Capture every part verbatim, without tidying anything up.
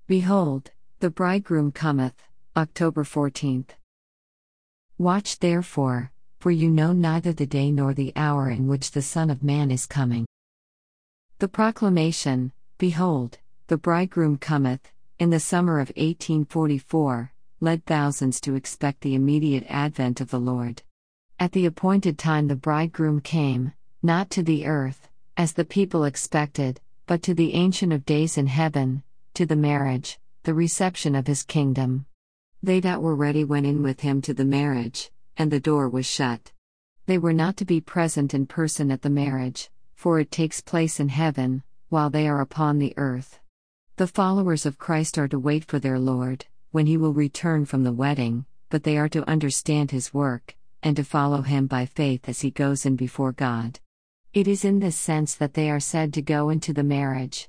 Behold, the bridegroom cometh, October fourteenth. Watch therefore, for you know neither the day nor the hour in which the Son of Man is coming. The proclamation, "Behold, the bridegroom cometh," in the summer of eighteen forty-four, led thousands to expect the immediate advent of the Lord. At the appointed time the bridegroom came, not to the earth, as the people expected, but to the Ancient of Days in heaven, to the marriage, the reception of his kingdom. They that were ready went in with him to the marriage, and the door was shut. They were not to be present in person at the marriage, for it takes place in heaven, while they are upon the earth. The followers of Christ are to wait for their Lord, when he will return from the wedding, but they are to understand his work, and to follow him by faith as he goes in before God. It is in this sense that they are said to go into the marriage.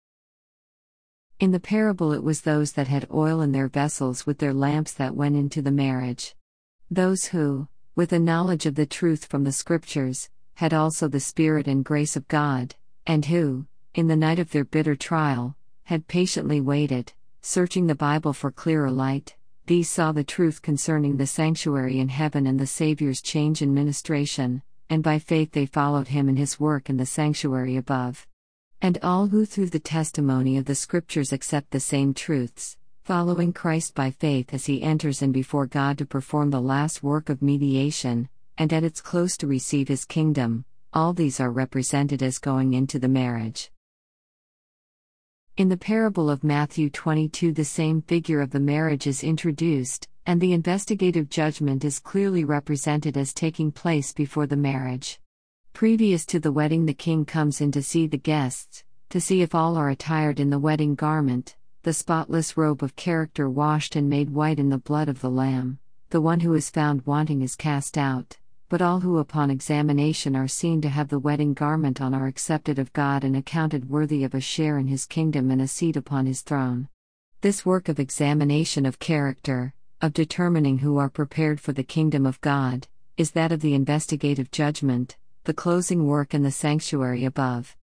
In the parable it was those that had oil in their vessels with their lamps that went into the marriage. Those who, with a knowledge of the truth from the Scriptures, had also the Spirit and grace of God, and who, in the night of their bitter trial, had patiently waited, searching the Bible for clearer light, these saw the truth concerning the sanctuary in heaven and the Saviour's change in ministration, and by faith they followed him in his work in the sanctuary above. And all who through the testimony of the Scriptures accept the same truths, following Christ by faith as he enters in before God to perform the last work of mediation, and at its close to receive his kingdom, all these are represented as going into the marriage. In the parable of Matthew twenty-two the same figure of the marriage is introduced, and the investigative judgment is clearly represented as taking place before the marriage. Previous to the wedding the king comes in to see the guests, to see if all are attired in the wedding garment, the spotless robe of character washed and made white in the blood of the Lamb. The one who is found wanting is cast out, but all who upon examination are seen to have the wedding garment on are accepted of God and accounted worthy of a share in his kingdom and a seat upon his throne. This work of examination of character, of determining who are prepared for the kingdom of God, is that of the investigative judgment, the closing work in the sanctuary above.